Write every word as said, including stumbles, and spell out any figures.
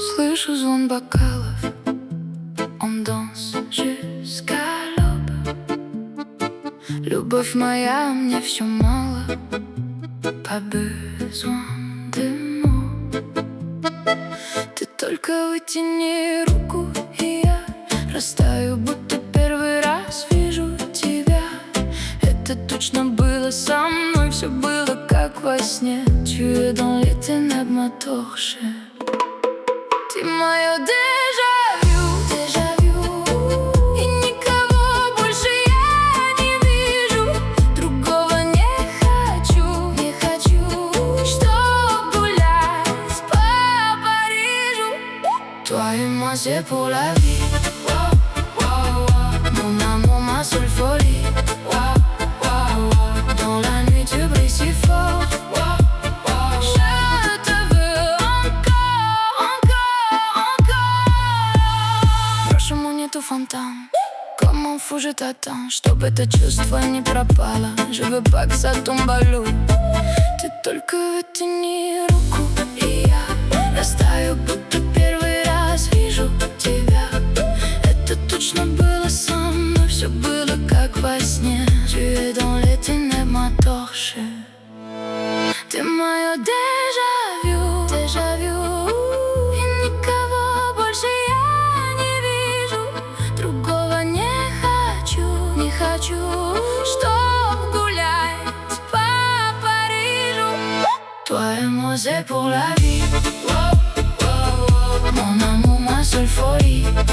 Слышу звон бокалов, он danse jusqu'à l'aube. Любовь моя, мне все мало, pas besoin de mots. Ты только вытяни руку, и я растаю, будто первый раз вижу тебя. Это точно было со мной, все было как во сне. Tu es dans les ténèbres, ma torche. Ты мое déjà-vu, déjà-vu. И никого больше я не вижу. Другого не хочу, не хочу, чтоб гулять по Парижу. Toi et moi c'est pour la vie. Mon amour, ma seule folie. Dans la nuit tu brilles si fort. Фонтан. Comment fou je t'attends, чтобы это чувство не пропало. Je veux pas que ça tombe à l'eau. Ты только вытяни руку, и я растаю, будто первый раз вижу тебя. Это точно было со мной, все было как во сне. Tu es dans les ténèbres, ma torche. Ты мое déjà-vu, déjà-vu. И никого больше я не вижу. Другого не хочу, не хочу, чтоб гулять по Парижу. Toi et moi c'est pour la vie. Mon amour, ma seule folie.